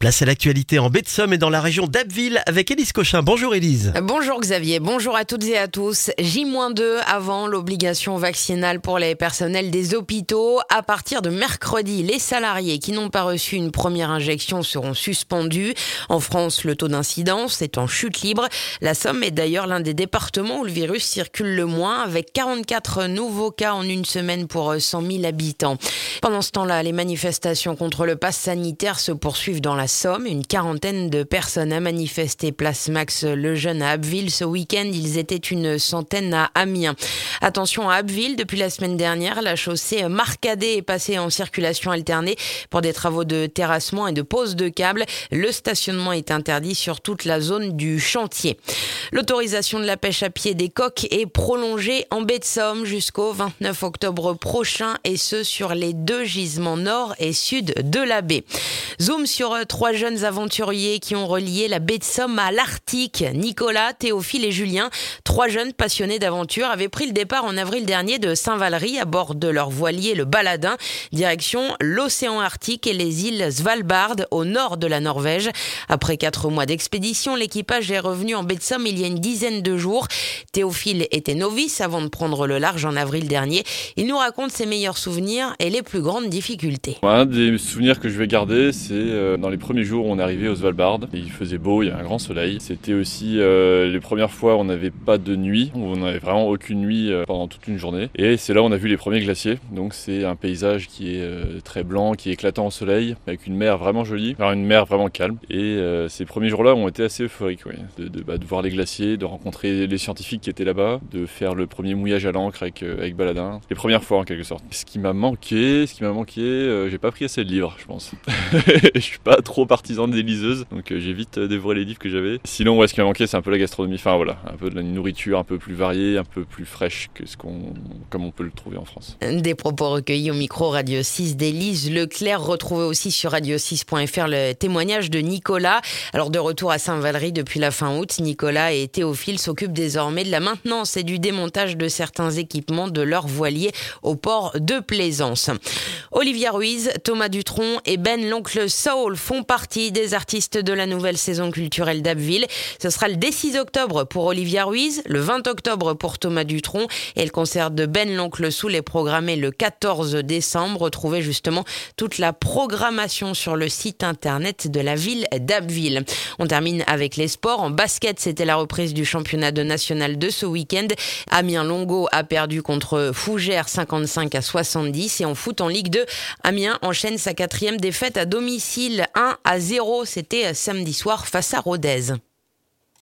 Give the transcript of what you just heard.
Place à l'actualité en baie de Somme et dans la région d'Abbeville avec Élise Cochin. Bonjour Élise. Bonjour Xavier, bonjour à toutes et à tous. J-2 avant l'obligation vaccinale pour les personnels des hôpitaux. À partir de mercredi, les salariés qui n'ont pas reçu une première injection seront suspendus. En France, le taux d'incidence est en chute libre. La Somme est d'ailleurs l'un des départements où le virus circule le moins, avec 44 nouveaux cas en une semaine pour 100 000 habitants. Pendant ce temps-là, les manifestations contre le pass sanitaire se poursuivent dans la Somme. Une quarantaine de personnes a manifesté place Max Lejeune à Abbeville. Ce week-end, ils étaient une centaine à Amiens. Attention à Abbeville, depuis la semaine dernière, la chaussée Marcadet est passée en circulation alternée pour des travaux de terrassement et de pose de câbles. Le stationnement est interdit sur toute la zone du chantier. L'autorisation de la pêche à pied des coqs est prolongée en baie de Somme jusqu'au 29 octobre prochain, et ce sur les 2 gisements nord et sud de la baie. Zoom sur 3 jeunes aventuriers qui ont relié la baie de Somme à l'Arctique. Nicolas, Théophile et Julien, 3 jeunes passionnés d'aventure, avaient pris le départ en avril dernier de Saint-Valery à bord de leur voilier le Baladin, direction l'océan Arctique et les îles Svalbard au nord de la Norvège. Après 4 mois d'expédition, l'équipage est revenu en baie de Somme il y a une dizaine de jours. Théophile était novice avant de prendre le large en avril dernier. Il nous raconte ses meilleurs souvenirs et les plus grandes difficultés. Un des souvenirs que je vais garder, c'est dans les premiers jours où on est arrivé au Svalbard. Il faisait beau, il y a un grand soleil. C'était aussi les premières fois où on n'avait pas de nuit, où on n'avait vraiment aucune nuit pendant toute une journée. Et c'est là où on a vu les premiers glaciers. Donc c'est un paysage qui est très blanc, qui est éclatant au soleil, avec une mer vraiment jolie, une mer vraiment calme. Et ces premiers jours-là ont été assez euphoriques, oui. De voir les glaciers, de rencontrer les scientifiques qui étaient là-bas, de faire le premier mouillage à l'encre avec Baladin. Les premières fois en quelque sorte. Ce qui m'a manqué, j'ai pas pris assez de livres, je pense. Je suis pas trop partisan des liseuses, donc j'ai vite dévoré les livres que j'avais. Sinon, ce qui m'a manqué, c'est un peu la gastronomie. Un peu de la nourriture un peu plus variée, un peu plus fraîche que comme on peut le trouver en France. Des propos recueillis au micro Radio 6 d'Élise Leclerc. Retrouvez aussi sur radio6.fr le témoignage de Nicolas. Alors de retour à Saint-Valery depuis la fin août, Nicolas et Théophile s'occupent désormais de la maintenance et du démontage de certains équipements de leur voilier au port de Plaisance. Olivia Ruiz, Thomas Dutronc et Ben l'oncle Saul font partie des artistes de la nouvelle saison culturelle d'Abbeville. Ce sera le 6 octobre pour Olivia Ruiz, le 20 octobre pour Thomas Dutronc, et le concert de Ben l'oncle Saul est programmé le 14 décembre. Retrouvez justement toute la programmation sur le site internet de la ville d'Abbeville. On termine avec les sports. En basket, c'était la reprise du championnat de national de ce week-end. Amiens Longo a perdu contre Fougères 55-70, et en foot en Ligue 2, Amiens enchaîne sa 4e défaite à domicile 1-0. C'était samedi soir face à Rodez.